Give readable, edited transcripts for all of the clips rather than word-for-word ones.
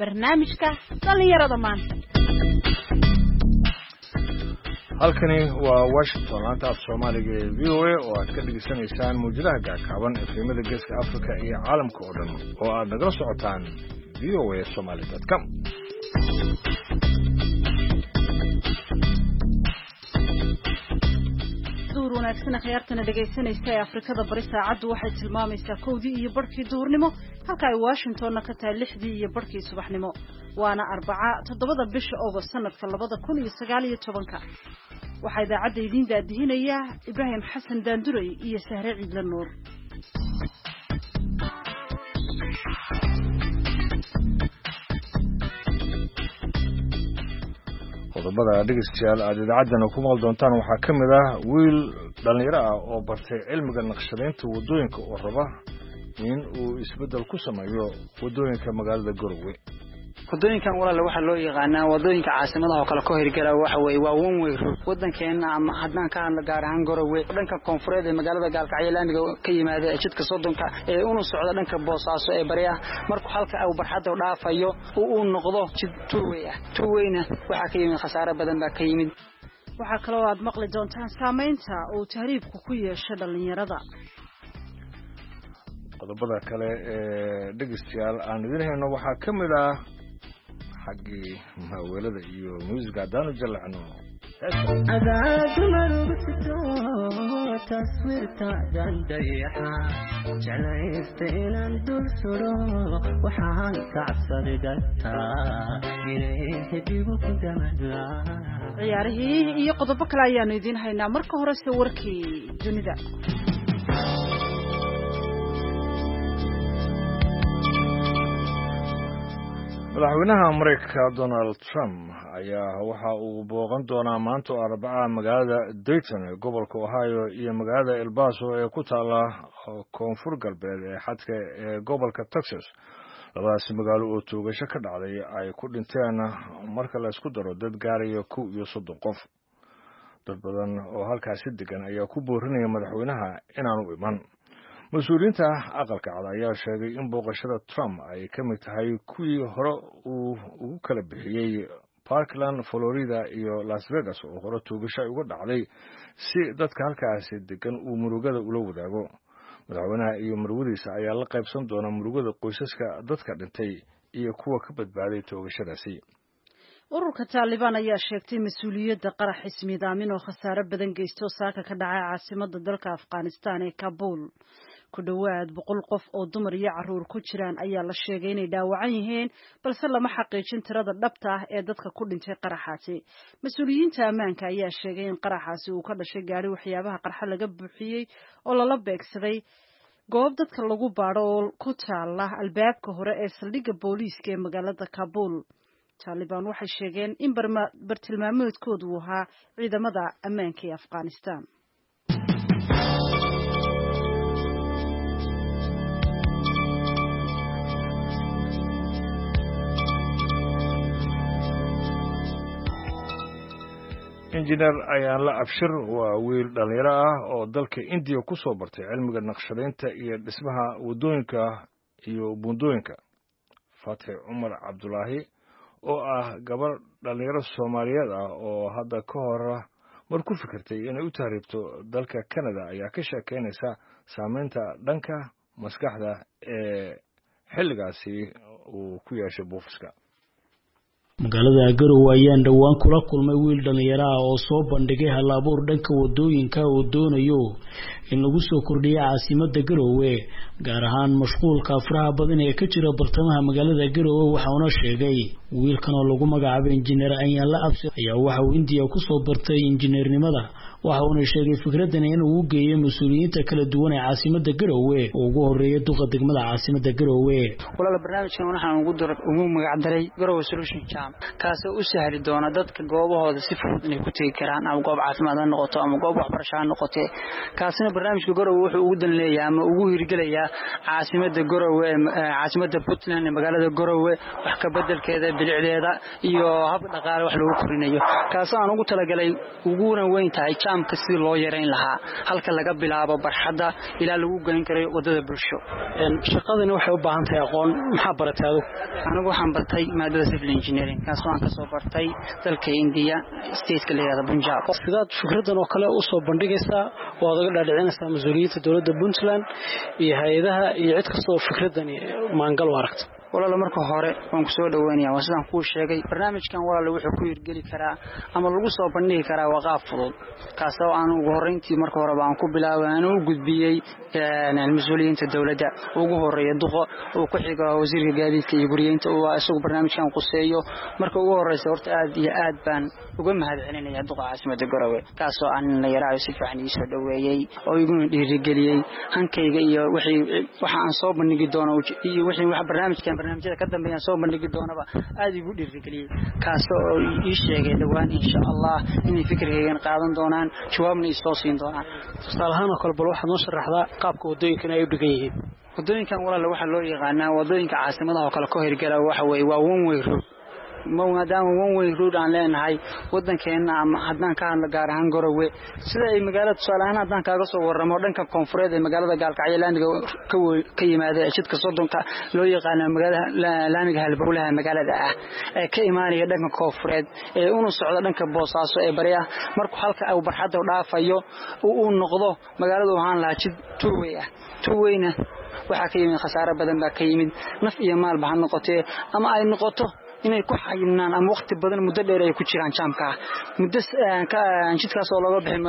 barnaamijka dhalinyarada maanta. halkani waa Washington laanta af Soomaaliga ee VOA oo aad ka dhageysanaysaan muujadaha gaagaaban ee filimada Geeska Afrika iyo caalamka oo dhan oo aad nagala socotaan voasomali.com. wanaagsan khiyaartana dhageysanaysa ee Afrikada bari saacadu waxay tilmaamaysaa 2:00 iyo barkii duhurnimo halka ay Washingtonna ka tahay 6:00 iyo barkii subaxnimo waana Arbaca 7 bisha August sanadka 2019 waxa idaacadda idin daadihinaya Ibrahim Xasan Daanduray iyo Sahre Ciidla Nuur. qodobada dhageystayaal aad idaacadana ku maqal doontaan waxaa ka mid ah wiil dhalinyaro ah oo bartay cilmiga naqshadeynta wadooyinka oo raba in uu isbedel ku sameeyo wadooyinka magaalada Garowe. wadooyinkan walaal waxa loo yaqaanaa wadooyinka caasimadaha oo kala ka hirgala waxa weey waa one way wadankeena ama hadaan ka hadla gaar ahaan Garowe dhanka koonfureed ee magaalada Gaalkacyo laamiga ka yimaada jidka Sodonka ee uu socdo dhanka Boosaaso ee bariya markuu halka uu barxada u dhaafayo uu noqdo jid tuweyna waxa ka yimid khasaare badan baa ka yimid. waxa kale oo aad maqli doontaan saameynta uu tahriibku ku yeeshay dhalinyarada. qodobada kale ee dhageystayaal aan idin hayno waxaa ka mid ah حقي مهولده iyo music adaan jalacno adaad marugto taswirta dandayaha jalaysteelan dul suro waxaan kacabsaday dadka inay hidigu ku damada ciyaarihii iyo qodobo kale ayaan idin haynaa marka hore soo warkii dunida. madaxweynaha Mareykanka Donald Trump ayaa waxa uu booqan doonaa maanta Arbaca magaalada Dayton ee gobolka Ohio iyo magaalada El Paso ee ku taala koonfur galbeed ee xadka ee gobolka Texas. labadaas magaalo oo toogasho ka dhacday ay ku dhinteen marka la isku daro dad gaaraya 30 qof. dad badan oo halkaas degan ayaa ku boorinaya madaxweynaha inaanu iman. mas-uuliyiinta aqalka cad ayaa sheegay in booqashada Trump ay ka mid tahay kuwii hore uu ugu kala bixiyay Parkland, Florida iyo Las Vegas oo hore toogasho uga dhacday si dadka halkaas degan uu murugada ula wadaago. madaxweynaha iyo marwadiisa ayaa la qaybsan doona murugada qoysaska dadka dhintay iyo kuwa ka badbaaday toogashadaasi. ururka Taliban ayaa sheegtay mas'uuliyadda qarax ismiidaamin oo khasaare badan geysto saaka ka dhacay caasimadda dalka Afghanistan ee Kabul. ku dhawaad 100 qof oo dumar iyo caruur ku jiraan ayaa la sheegay inay dhaawacan yihiin balse lama xaqiijin tirada dhabta ah ee dadka ku dhintay qaraxaasi. mas'uuliyiinta ammaanka ayaa sheegay in qaraxaasi uu ka dhashay gaari waxyaabaha qarxa laga buuxiyay oo lala beegsaday goob dadka lagu baaro oo ku taala albaabka hore ee saldhigga booliiska ee magaalada Kabul. Taliban waxay sheegeen in bartilmaameedkoodu uu ahaa ciidamada ammaanka ee Afghanistan. Engineer ayaan la abshir waa wiil dhalinyaro ah oo dalka India ku soo bartay cilmiga naqshadeynta iyo dhismaha wadooyinka iyo buundooyinka. Fatih Umar Abdullahi oo ah gabar dhalinyaro Soomaaliyeed ah oo hadda ka hor mar ku fikirtay inay u tahriibto dalka Canada ayaa ka sheekeynaysa saameynta dhanka maskaxda ee xilligaasi uu ku yeeshay buufiska. magaalada Garowe ayaan dhawaan kula kulmay wiil dhalinyaro ah oo soo bandhigay hal-abuur dhanka wadooyinka oo doonayo in lagu soo kordhiyo caasimadda Garowe gaar ahaan mashquulka faraha badan ee ka jira bartamaha magaalada Garowe. waxa uu sheegay wiilkan oo lagu magacaabo engineer ayaan la abshir ayaa waxa uu India ku soo bartay injineernimada. waxa uu sheegay fikradan inuu u geeyo mas'uuliyiinta kala duwan ee caasimadda Garowe oo ugu horeeyay duqa degmada caasimadda Garowe. walaal barnaamijkan waxaan ugu magac daray Garowe Solution Jam kaas oo u sahli doona dadka goobahooda si fudud inay ku tagi karaan ama goob caafimaad ha noqoto ama goob waxbarasho ha noqoto. kaasina barnaamijka Garowe wuxuu ugu dan leeyahay ama ugu hirgalayaa caasimadda Garowe caasimadda Puntland ee magaalada Garowe wax ka bedelkeeda bilicdeeda iyo hab dhaqaale wax lagu korinayo. kaas aan ugu talagalay ugu weyn tahay jaamka si loo yareyn lahaa halka laga bilaabo barxadda ilaa lagu gayn karay wadada bulsho shaqadani waxay u baahan tahay aqoon maxaa baratay anigu waxaan bartay maadada civil engineering kaasoo aan ka soo bartay dalka India state-ka leeyahay Punjab sidaad fikradan oo kale u soo bandhigaysaa oo aad uga dhaadhicinaysaa mas'uuliyiinta dawladda Puntland iyo hay'adaha iyo cid kasta oo fikradani maangal u aragto walaal marka hore waan ku soo dhaweynaa sidaan ku sheegay barnaamijkan walaal wuxuu ku hirgeli karaa ama lagu soo bandhigi karaa waqaf fudud kaasoo aan ugu horeyntii marka hore baan ku bilaabay aan u gudbiyay mas'uuliyiinta dawladda ugu horeeya duqo oo ku xiga wasiirka gaadiidka iyo guriyeynta oo isagu barnaamijkan quseeyo marka ugu horeysa horta aad iyo aad baan uga mahadcelinayaa duqa caasimadda Garowe kaasoo aan la yaraayo si fiican ii soo dhaweeyay oo igu dhiirigeliyay hankayga iyo waxa aan soo bandhigi doono iyo wixii wax barnaamijyada ka dambeeyay soo bandhigi doonaba aad igu dhiirigeliyay kaasoo ii sheegay dhawaan insha Allah in fikirkaygan qaadan doonaan jawaabna ii soo siin doonaan salahan oo kale bal waxaad noo sharaxdaa qaabka wadooyinkan ay u dhigan yihiin wadooyinkan walaal waxa loo yaqaanaa wadooyinka caasimadaha oo kale ka hirgala waxa weey waa one way road maadaama one way road aan leenahay wadankeena ama haddaan ka hadla gaar ahaan Garowe sida ay magaalada Soomaaliya haddaan kaaga soo warramo dhanka koonfureed ee magaalada Gaalkacyo laamiga ka yimaada jidka Sodonka loo yaqaan magaalada laamiga halbowlaha magaalada ah ee ka imaanaya dhanka koonfureed ee uu socdo dhanka Boosaaso ee bariya markuu halka ay barxadda u dhaafayo uu noqdo magaalada waxaan lahaa jid tuweyna waxa ka yimid khasaare badan baa ka yimid naf iyo maal baa noqotay ama ay noqoto inay ku xayinaan ama waqti badan muddo dheer ay ku jiraan jaamka muddo ka jidkaas oo looga bixin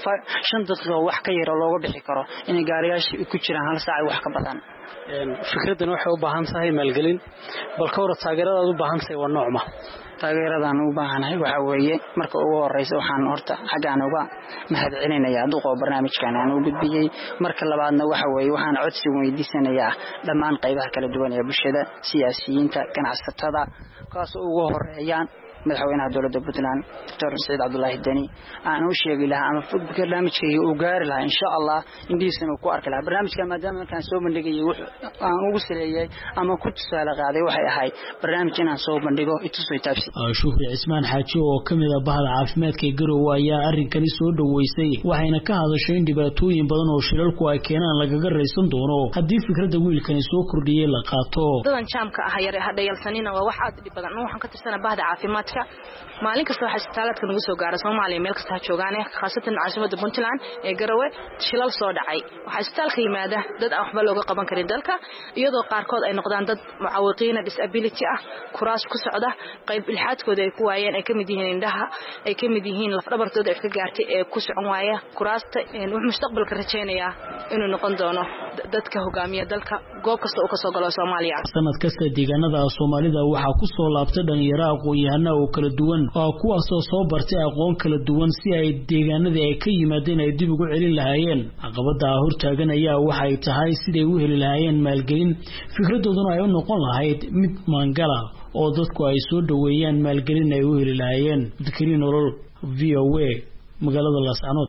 5 daqiiqo wax ka yar oo looga bixi karo inay gaariyaasha ku jiraan hal saac wax ka badan fikradan waxay u baahan tahay maalgelin bal ka war taageerada u baahan tahay waa noocma taageeradan u baahanahay waxa weeye marka ugu horeysa waxaan horta xagaan uga mahadcelinayaa duqo barnaamijkan aan u gudbiyay marka labaadna waxa weeye waxaan codsi weydiisanayaa dhammaan qaybaha kala duwan ee bulshada siyaasiyiinta ganacsatada kaas ugu horeeyaan madaxweynaha dawladda Puntland Dr. Said Abdullahi Dani aan u sheegi lahaa ama barnaamijkayga uu gaari lahaa insha Allah indiisana ku arki lahaa barnaamijka maadaama kan soo bandhigay aan ugu saleeyay ama ku tusaale qaaday waxay ahay barnaamij inaan soo bandhigo itusoo taabsi Shukri Cismaan Xaaji oo kamid ah bahda caafimaadka Garowe ayaa arrinkani soo dhaweysay waxayna ka hadashay in dhibaatooyin badan oo shilalku ay keenaan lagaga raysan doono haddii fikradda wiilkani soo kordhiyay la qaato dadan jaamka ah yar hadayalsanina waa wax aad dhib badan waxaan ka tirsanaa bahda caafimaadka maalin kasta waxa isbitaaladka nagu soo gaara Soomaaliya meel kasta joogaan khaasatan caasimadda Puntland ee Garowe shilal soo dhacay waxa isbitaalka yimaada dad aan waxba looga qaban karin dalka iyadoo qaarkood ay noqdaan dad mucaawiqiin disability ah kuraas ku socda qayb ilxaadkooda ay ku waayeen ay kamid yihiin indhaha ay kamid yihiin laf dhabartooda ay ka gaartay ee ku socon waaya kuraasta wuxuu mustaqbalka rajeenayaa inuu noqon doono dadka hogaamiya dalka goob kasta oo ka soo galo Soomaaliya sanad kasta deegaanada Soomaalida waxa ku soo laabtay dhalinyaro aqoon-yahano oo kala duwan oo kuwaas oo soo bartay aqoon kala duwan si ay deegaanada ay ka yimaadeen ay dib ugu celin lahaayeen caqabada hortaagan ayaa waxay tahay sidii u heli lahaayeen maalgelin fikradooduna ay u noqon lahayd mid maangala oo dadku ay soo dhaweeyaan maalgelin ay u heli lahaayeen dadkii nolol VOA magaalada Laascaanood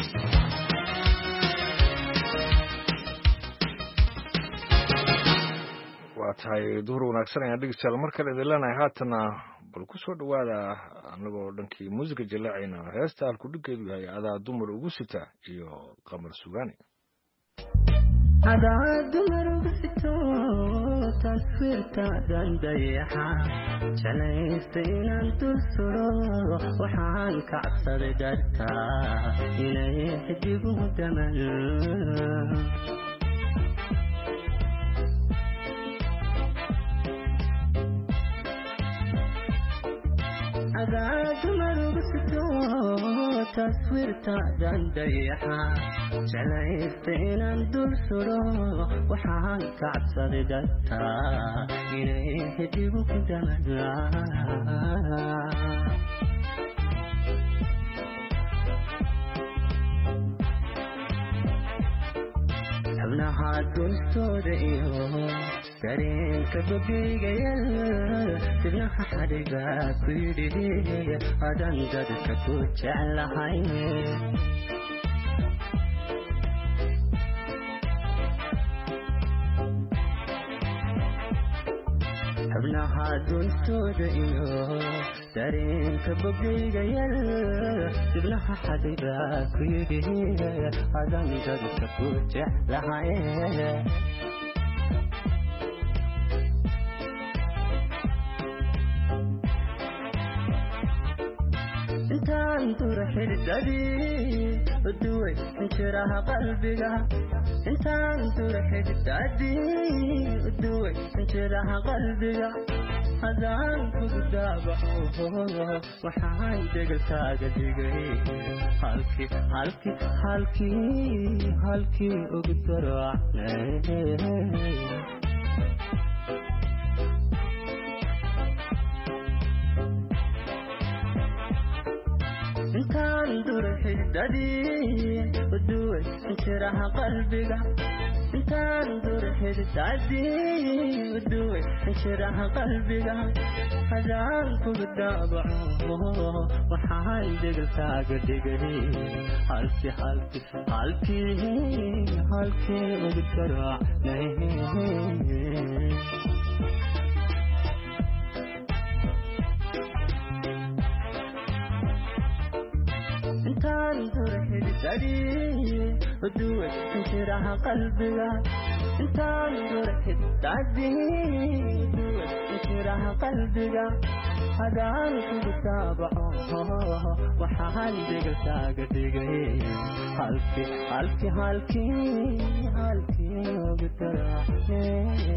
tahay duhur wanaagsan ayaan dhegeystayaal mar kale idin leenahay haatana bal ku soo dhawaada anagoo dhankii muusiga jalaacayna heesta halku dhiggeedu yahay adaa dumar ugu sita iyo qamar sugaani adaa dumar ugu sito taswiirtaadan dayaxa jalaysta inaan dul suro waxaan ka cabsaday dartaa inay xidigu daman adaa dumar ugu sito taswiirtaadan dayaxa jalaysta inaan dul suro waxaan ka cabsaday dartaa inay xidigu daman xubnaha dultooda iyo dareenka bogigayal dibnaha xadhiga ku yidhi adan dadka ku jeclahay xubnaha duntooda iyo dareenka bogayga yar dibnaha xadiga ku yidhi adan dadka ku jeclahay intaan dura xididadii uduway injiraha qalbiga intaan dura xididadii uduway injiraha qalbiga hadaan kugu daabaco waxaan degalkaaga dhigay halkii ugu daracnay intaan dura xididadii uduway injiraha qalbiga intaan dura xididadii uduway injiraha qalbiga hadaan kugu daabaco waxaan degalkaaga dhigay halkii ugu daracnay intaan dura xididadii uduway injiraha qalbiga intaan dura xididadii uduway injiraha qalbiga hadaan kugu daabaco waxaan degalkaaga dhigay halkii ugu daracnay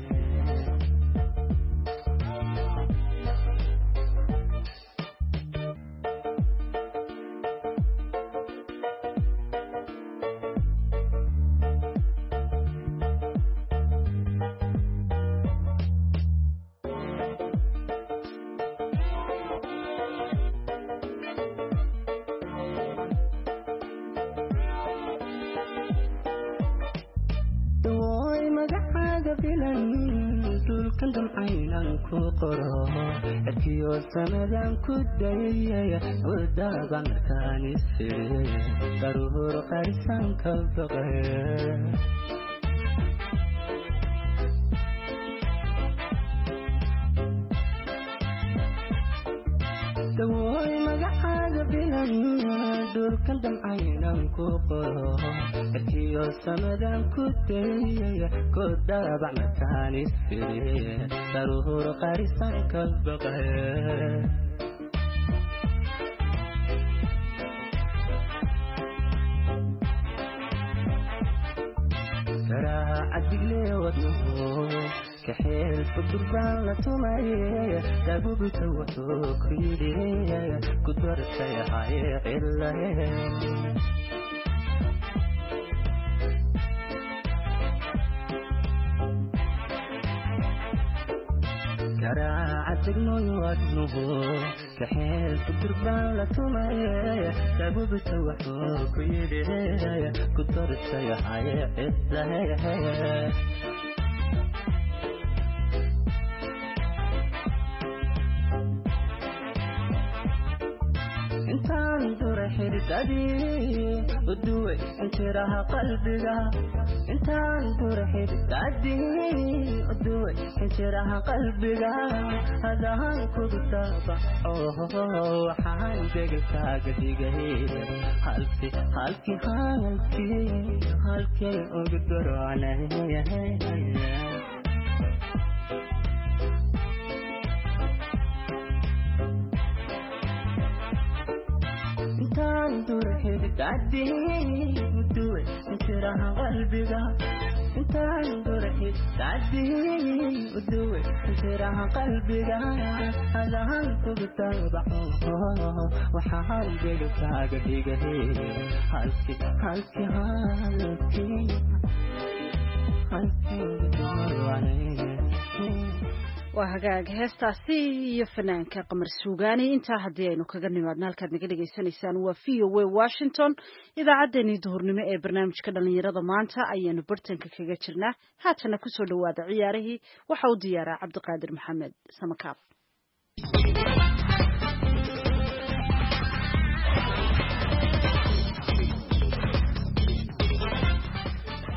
erkiyo sanadan ku dayay wadada markaan isfiray daruur qarisan ka baqay dawooy magacaaga bilan dhulkan damcaynan ku qoro erkiyo sanadan ku dayay wadada markaan isfiray daruur qarisan ka baqay عدلي ودنه كحيل فقربان لتمايا دابو بتوتو كريدي كدور سيحاي إلا عدق نوادنه كحيل فقربان لتمايا دابو بتوتو كريدي كدور سيحاي إلا intaan dura xididadii uduway injiraha qalbiga intaan dura xididadii uduway injiraha qalbiga hadaan kugu daabaco waxaan degalkaaga dhigay halkii ugu daracnay intaan dura xididadii uduway injiraha qalbiga intaan dura xididadii uduway injiraha qalbiga hadaan kugu daabaco waxaan degalkaaga dhigay halkii ugu daracnay waa hagaag heestaasi iyo fanaanka qamar suugaani intaa haddii aynu kaga nimaadna halkaad naga dhegaysanaysaan waa VOA Washington idaacaddeenii duhurnimo ee barnaamijka dhalinyarada maanta ayaanu bartanka kaga jirnaa haatana kusoo dhawaada ciyaarihii waxa uu diyaaraa cabdiqaadir maxamed samakaab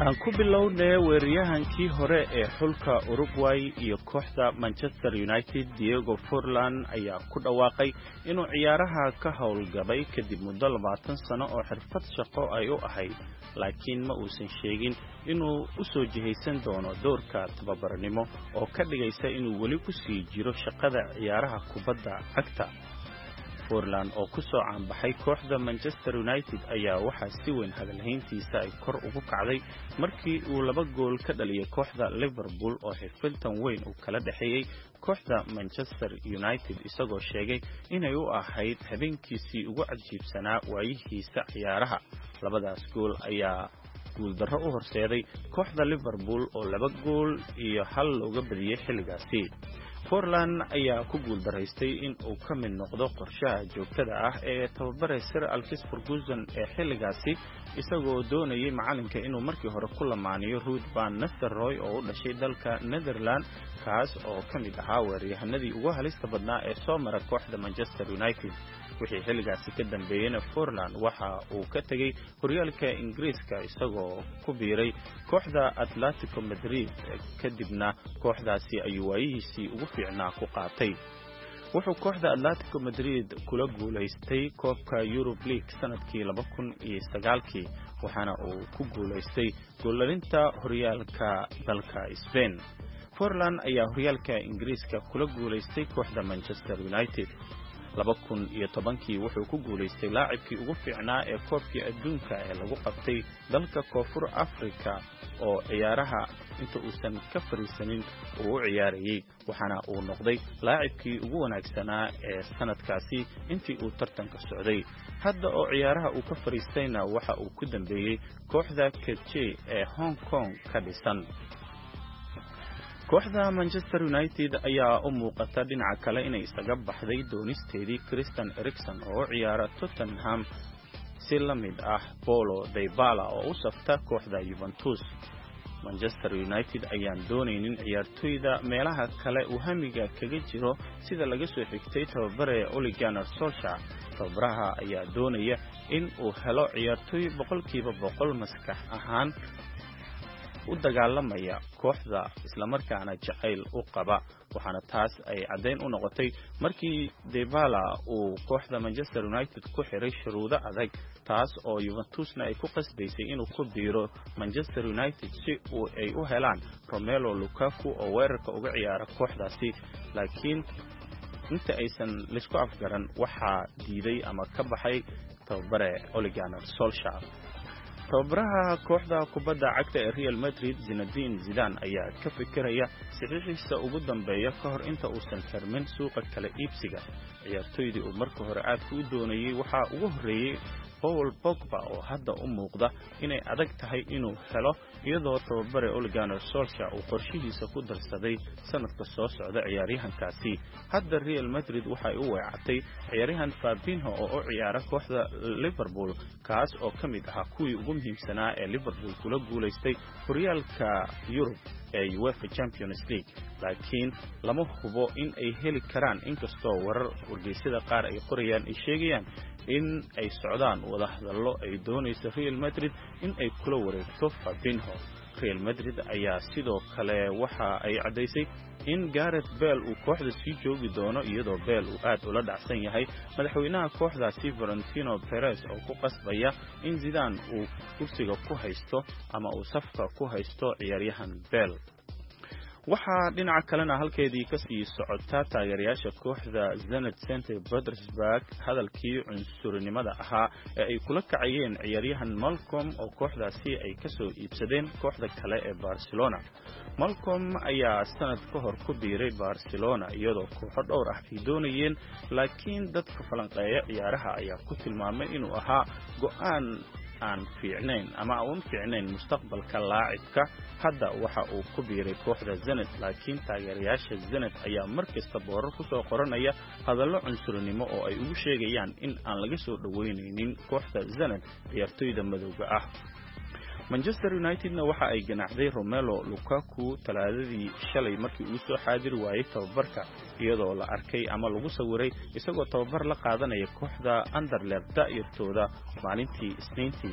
aan ku bilownay weeraryahankii hore ee xulka Uruguay iyo kooxda Manchester United Diego Forlan ayaa ku dhawaaqay inuu ciyaaraha ka howlgabay kadib muddo 20 sano oo xirfad shaqo ay u ahayd laakiin ma uusan sheegin inuu u soo jihaysan doono doorka tababarnimo oo ka dhigaysa inuu weli ku sii jiro shaqada ciyaaraha kubadda cagta. Forlan oo ku soo caanbaxay kooxda Manchester United ayaa waxaa si weyn hadalhayntiisa ay kor ugu kacday markii uu 2 gool ka dhaliyay kooxda Liverpool oo xifiltan weyn uu kala dhaxeeyay kooxda Manchester United isagoo sheegay inay u ahayd habeenkiisii ugu cajiibsanaa waayihiisa ciyaaraha. Labadaas gool ayaa guuldarro u horseeday kooxda Liverpool oo 2 gool iyo 1 looga badiyay xilligaasi. Forlan ayaa ku guuldaraystay in uu ka mid noqdo qorshaha joogtada ah ee tababare Sir Alex Ferguson ee xilligaasi isagoo doonayay macalinka inuu markii hore ku lamaaniyo Ruud van Nistelrooy oo u dhashay dalka Netherlands kaas oo ka mid ahaa weeraryahanadii ugu halista badnaa ee soo mara kooxda Manchester United. wixii xilligaasi ka dambeeyay Forlan waxa uu ka tagay horyaalka Ingiriiska isagoo ku biiray kooxda Atletico Madrid kadibna kooxdaasi ayuu waayihiisii ugu fiicnaa ku qaatay. wuxuu kooxda Atletico Madrid kula guuleystay koobka Europe League sanadkii 2009 waxaana uu ku guuleystay goolinta horyaalka dalka Spain. Forlan ayaa horyaalka Ingiriiska kula guuleystay kooxda Manchester United. 2010 wuxuu ku guuleystay laacibkii ugu fiicnaa ee koobkii adduunka ee lagu qabtay dalka Koonfur Afrika oo ciyaaraha inta uusan ka fariisanin uu u ciyaarayay waxaana uu noqday laacibkii ugu wanaagsanaa ee sanadkaasi intii uu tartanka socday. hadda oo ciyaaraha uu ka fariistayna waxa uu ku dambeeyay kooxda KFC ee Hong Kong ka dhisan. kooxda Manchester United ayaa u muuqata dhinaca kale inay isaga baxday doonisteedii Christian Eriksen oo ciyaara Tottenham si la mid ah Paulo Dybala oo u safta kooxda Juventus. Manchester United ayaan doonaynin ciyaartoyda meelaha kale uu hamiga kaga jiro sida laga soo xigtay tababare Ole Gunnar Solskjaer. tababaraha ayaa doonaya in uu helo ciyaartoy 100% maskax ahaan u dagaalamaya kooxda isla markaana jacayl u qaba waxaana taas ay cadeyn u noqotay markii Dybala uu kooxda Manchester United ku xiray shuruudo adag taas oo Juventusna ay ku qasbaysay inuu ku biiro Manchester United si ay u helaan Romelu Lukaku oo weerarka uga ciyaara kooxdaasi laakiin inta aysan lisku afgaran waxa diiday ama ka baxay tababare Ole Gunnar Solskjaer. tababaraha kooxda kubadda cagta ee Real Madrid Zinedine Zidane ayaa ka fikiraya saxiixiisa ugu dambeeya ka hor inta uusan xirmin suuqa kala iibsiga. ciyaartoydii uu marka hore aad u doonayay waxa ugu horeeyay Paul Pogba oo hadda u muuqda inay adag tahay inuu helo iyadoo tababare Ole Gunnar Solskjaer uu qorshihiisa ku darsaday sanadka soo socda ciyaaryahankaasi. hadda Real Madrid waxay u weecatay ciyaaryahan Fabinho oo u ciyaara kooxda Liverpool kaas oo ka mid ah kuwii ugu muhiimsanaa ee Liverpool kula guuleystay horyaalka Europe ee UEFA Champions League laakiin lama hubo in ay heli karaan inkastoo warar wargeysyada qaar ay qorayaan ay sheegayaan in ay socdaan wada hadallo ay doonayso Real Madrid in ay kula wareegto Fabinho. Real Madrid ayaa sidoo kale waxa ay cadeysay in Gareth Bale uu kooxda sii joogi doono iyadoo Bale uu aad ula dhacsan yahay madaxweynaha kooxdaasi Florentino Perez oo ku qasbaya in Zidane uu kursiga ku haysto ama uu safka ku haysto ciyaaryahan Bale. waxaa dhinaca kalena halkeedii ka sii socota taageerayaasha kooxda Zenit St Petersburg hadalkii cunsurinimada ahaa ee ay kula kacayeen ciyaaryahan Malcolm oo kooxdaasi ay ka soo iibsadeen kooxda kale ee Barcelona. Malcolm ayaa sanad ka hor ku biiray Barcelona iyadoo kooxo dhowr ah ay doonayeen laakiin dadka falanqeeya ciyaaraha ayaa ku tilmaamay inuu ahaa go'aan aan fiicnayn ama aan fiicnayn mustaqbalka laacibka. hadda waxa uu ku biiray kooxda Zenit laakiin taageerayaasha Zenit ayaa markasta boorar ku soo qoranaya hadallo cunsurinimo oo ay ugu sheegayaan in aan laga soo dhaweyneynin kooxda Zenit ciyaartoyda madowga ah. Manchester United-na waxa ay ganaxday Romelu Lukaku talaadadii shalay markii uu soo xaadir waayay tababarka iyadoo la arkay ama lagu sawiray isagoo tababar la qaadanaya kooxda Anderlecht da'yartooda maalintii Isniintii.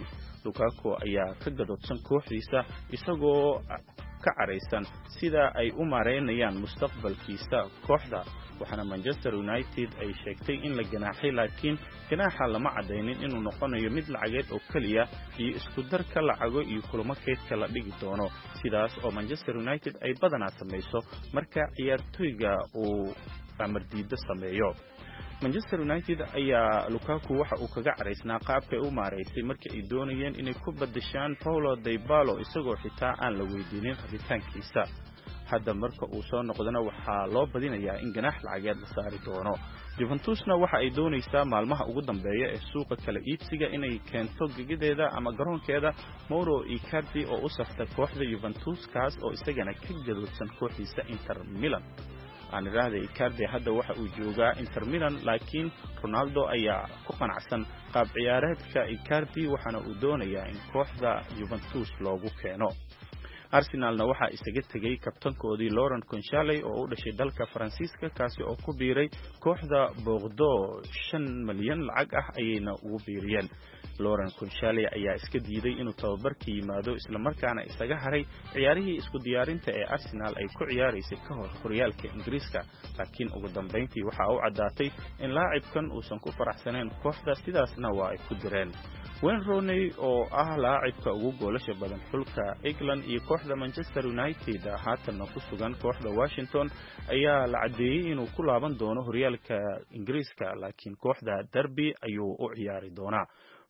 Lukaku ayaa ka gadoodsan kooxdiisa isagoo ka careysan sida ay u maareynayaan mustaqbalkiisa kooxda waxaana Manchester United ay sheegtay in la ganaaxay laakiin ganaaxa lama cadeynin inuu noqonayo mid lacageed oo kaliya iyo isku darka lacago iyo kulamo keedka la dhigi doono sidaas oo Manchester United ay badanaa sameeyso marka ciyaartoyga uu amar diido sameeyo Manchester United ayaa Lukaku waxa uu kaga careysnaa qaabka uu maareysay markii ay doonayeen inay ku badashaan Paulo Dybala isagoo xitaa aan la weydiinin rabitaankiisa hadda marka uu soo noqdana waxa loo badinayaa in ganaax lacageed la saari doono Juventusna waxa ay doonaysaa maalmaha ugu dambeeya ee suuqa kala iibsiga inay keento gigadeeda ama garoonkeeda Mauro Icardi oo u safta kooxda Juventus kaas oo isagana ka gadoodsan kooxdiisa Inter Milan aan raahday Icardi hadda waxa uu joogaa Inter Milan laakiin Ronaldo ayaa ku qanacsan qaab ciyaareedka Icardi waxaana uu doonayaa in kooxda Juventus loogu keeno Arsenalna waxa isaga tagay kabtankoodii Laurent Koscielny oo u dhashay dalka Faransiiska kaasi oo ku biiray kooxda Bordeaux 5 milyan lacag ah ayayna ugu biiriyeen Laurent Koscielny ayaa iska diiday inuu tababarka yimaado isla markaana isaga haray ciyaarihii isku diyaarinta ee Arsenal ay ku ciyaaraysay ka hor horyaalka Ingiriiska laakiin ugu dambeyntii waxa uu cadaatay in laacibkan uusan ku faraxsaneen kooxda sidaasna waa ay ku direen Wayne Rooney oo ah laacibka ugu goolasha badan xulka England iyo kooxda Manchester United haatanna ku sugan kooxda Washington ayaa la cadeeyay inuu ku laaban doono horyaalka Ingiriiska laakiin kooxda Derby ayuu u ciyaari doonaa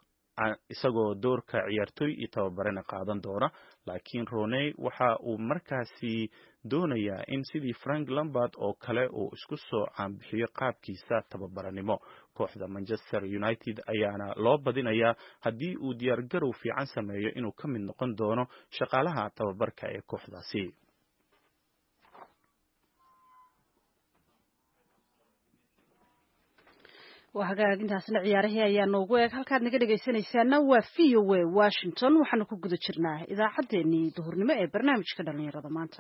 isagoo doorka ciyaartoy iyo tababarana qaadan doona laakiin Rooney waxa uu markaasi doonayaa in sidii Frank Lampard oo kale uu isku soo caanbixiyo qaabkiisa tababaranimo kooxda Manchester United ayaana loo badinayaa haddii uu diyaar garow fiican sameeyo inuu ka mid noqon doono shaqaalaha tababarka ee kooxdaasi وهاجاجنtaasna ciyaaraha ayaa noogu eeg halkaad naga dhageysanaysaana waa VOA Washington waxaanu ku guda jirnaa idaacadeennii duhurnimo ee barnaamijka dhalinyarada maanta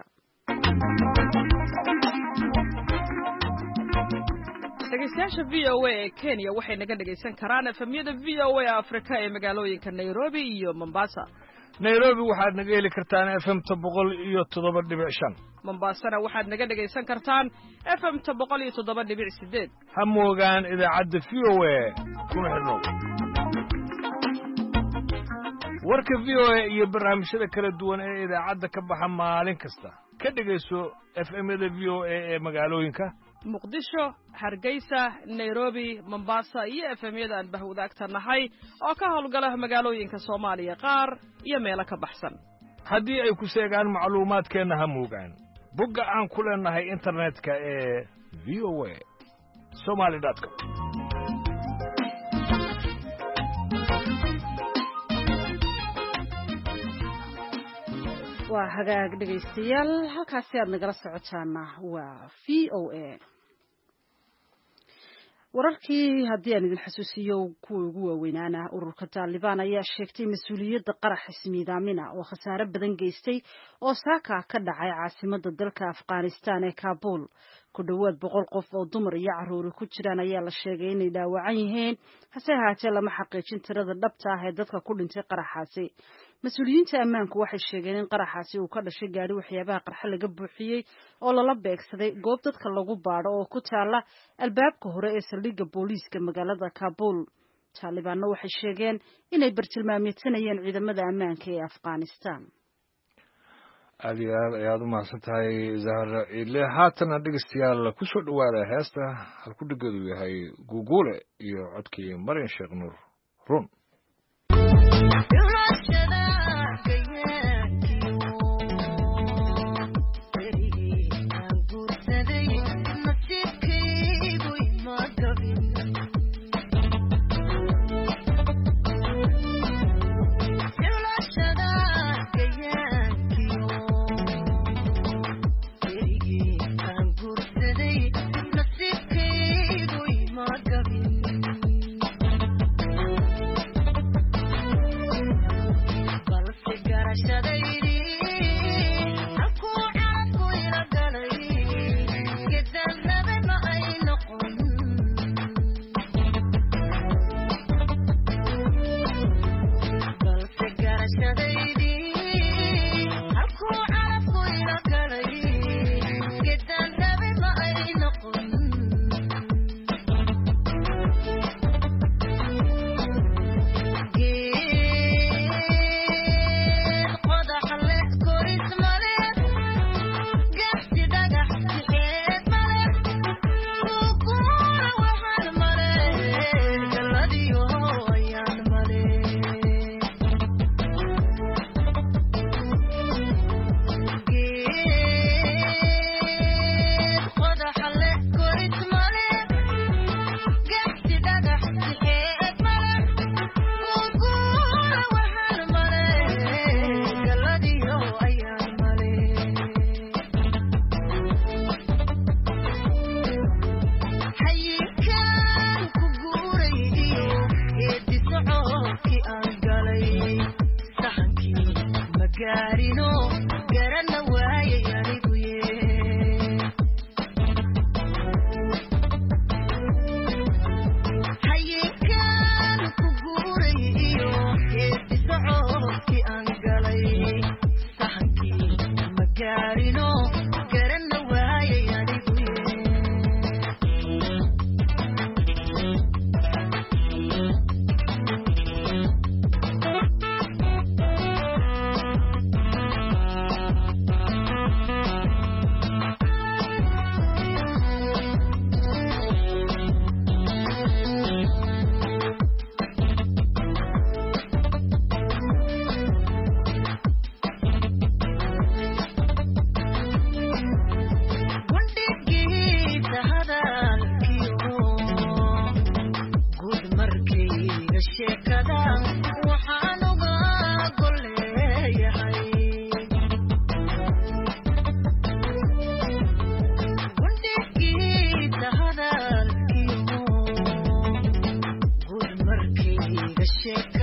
dhageystayaasha VOA ee Kenya waxay naga dhageysan karaan efemyada VOA Afrika ee magaalooyinka Nairobi iyo Mombasa Nairobi waxaad naga heli kartaan FM 107.5 Mombasana waxaad naga dhageysan kartaan FM 107.8 hamoogaan idaacadda VOA kuna xirno warka VOA iyo barnaamijyada kala duwan ee idaacadda ka baxa maalin kasta ka dhageyso FM-yada VOA ee magaalooyinka Muqdisho, Hargeysa, Nairobi, Mombasa iyo FM-yada aan bahwadaagta nahay oo ka howlgala magaalooyinka Soomaaliya qaar iyo meelo ka baxsan haddii ay ku sheegaan macluumaadkeena hamoogaan bogga aan ku leenahay internetka ee voa.somali.com waa hagaag dhageystayaal halkaasi aad nagala socotaana waa VOA wararkii haddii aan idin xasuusiyo kuwa ugu waaweynaana ururka Taliban ayaa sheegtay mas'uuliyadda qarax ismiidaamina oo khasaare badan geystay oo saaka ka dhacay caasimadda dalka Afghanistan ee Kabul ku dhawaad 100 qof oo dumar iyo caruur ku jiraan ayaa la sheegay inay dhaawacan yihiin hase ahaatee lama xaqiijin tirada dhabta ah ee dadka ku dhintay qaraxaasi mas'uuliyiinta ammaanku waxay sheegeen in qaraxaasi uu ka dhashay gaari waxyaabaha qarxa laga buuxiyay oo lala beegsaday goob dadka lagu baadho oo ku taala albaabka hore ee saldhigga booliiska magaalada Kabul Talibanna waxay sheegeen inay bartilmaameedsanayeen ciidamada ammaanka ee Afghanistan aad u mahadsantahay Zahra ile haatana dhegeystayaal ku soo dhawaada heesta halku dhigeedu yahay Google iyo codkii Marin Sheekh Nuur run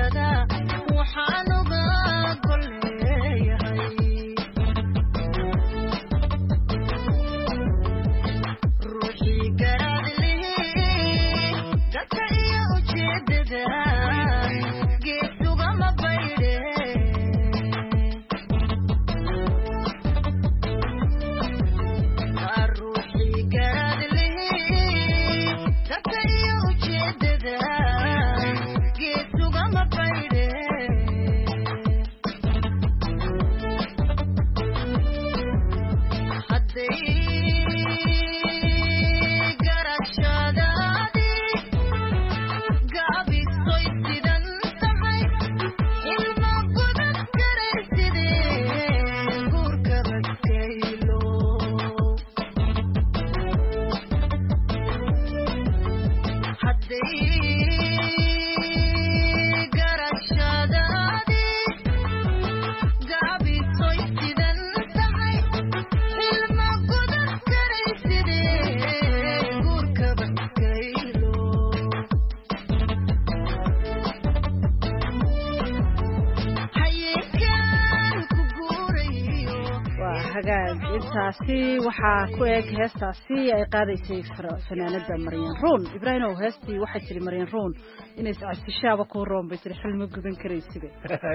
intaasi waxaa ku eeg heestaasi ay qaadaysay fanaanada Maryan Roon Ibrahim oo heestii waxay tiri Maryan Roon inay sacabtishaaba ku roonbay tiri xilmo gudan karaysay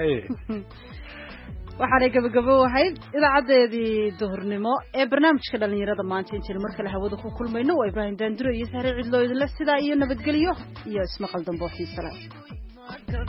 waxaanay gabagabo ahayd idaacadeedii duhurnimo ee barnaamijka dhalinyarada maanta intii mar kale hawada ku kulmayno waa Ibrahim Daanduro iyo Sahre Cidlo idin la sidaa iyo nabadgelyo iyo ismaqal dambe oo xiiso leh